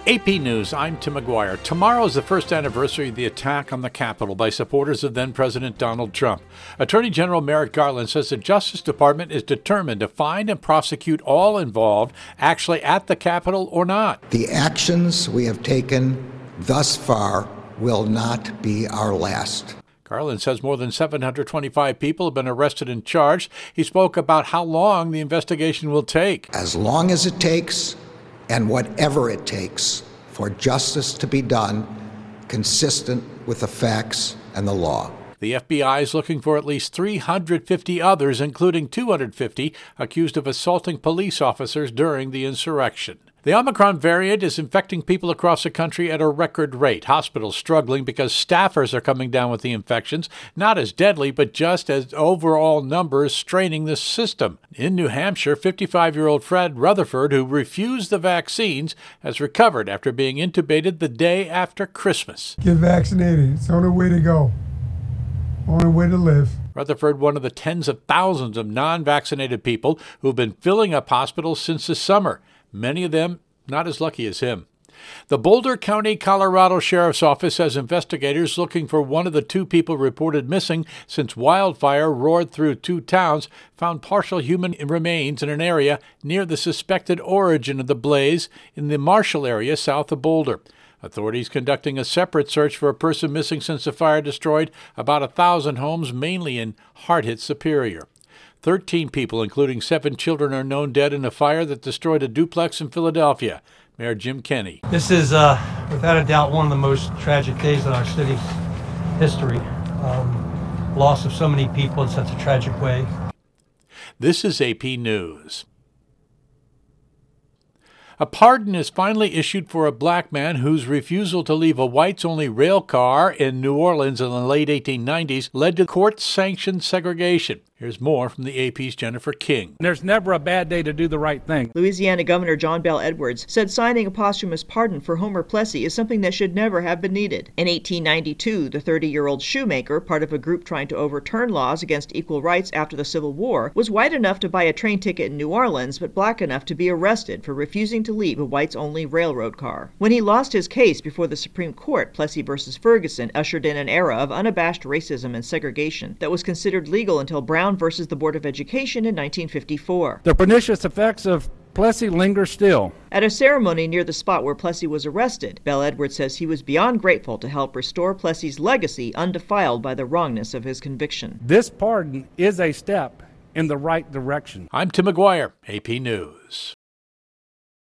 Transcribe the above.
AP News, I'm Tim McGuire. Tomorrow is the first anniversary of the attack on the Capitol by supporters of then-President Donald Trump. Attorney General Merrick Garland says the Justice Department is determined to find and prosecute all involved actually at the Capitol or not. The actions we have taken thus far will not be our last. Garland says more than 725 people have been arrested and charged. He spoke about how long the investigation will take. As long as it takes, and whatever it takes for justice to be done consistent with the facts and the law. The FBI is looking for at least 350 others, including 250 accused of assaulting police officers during the insurrection. The Omicron variant is infecting people across the country at a record rate. Hospitals struggling because staffers are coming down with the infections, not as deadly, but just as overall numbers straining the system. In New Hampshire, 55-year-old Fred Rutherford, who refused the vaccines, has recovered after being intubated the day after Christmas. Get vaccinated. It's the only way to go. Only way to live. Rutherford, one of the tens of thousands of non-vaccinated people who've been filling up hospitals since the summer. Many of them not as lucky as him. The Boulder County, Colorado Sheriff's Office has investigators looking for one of the two people reported missing since wildfire roared through two towns, found partial human remains in an area near the suspected origin of the blaze in the Marshall area south of Boulder. Authorities conducting a separate search for a person missing since the fire destroyed about 1,000 homes, mainly in hard-hit Superior. 13 people, including 7 children, are known dead in a fire that destroyed a duplex in Philadelphia. Mayor Jim Kenney. This is, without a doubt, one of the most tragic days in our city's history. Loss of so many people in such a tragic way. This is AP News. A pardon is finally issued for a black man whose refusal to leave a whites-only rail car in New Orleans in the late 1890s led to court-sanctioned segregation. Here's more from the AP's Jennifer King. There's never a bad day to do the right thing. Louisiana Governor John Bel Edwards said signing a posthumous pardon for Homer Plessy is something that should never have been needed. In 1892, the 30-year-old shoemaker, part of a group trying to overturn laws against equal rights after the Civil War, was white enough to buy a train ticket in New Orleans, but black enough to be arrested for refusing to leave a whites-only railroad car. When he lost his case before the Supreme Court, Plessy versus Ferguson ushered in an era of unabashed racism and segregation that was considered legal until Brown versus the Board of Education in 1954. The pernicious effects of Plessy linger still. At a ceremony near the spot where Plessy was arrested, Bel Edwards says he was beyond grateful to help restore Plessy's legacy undefiled by the wrongness of his conviction. This pardon is a step in the right direction. I'm Tim McGuire, AP News.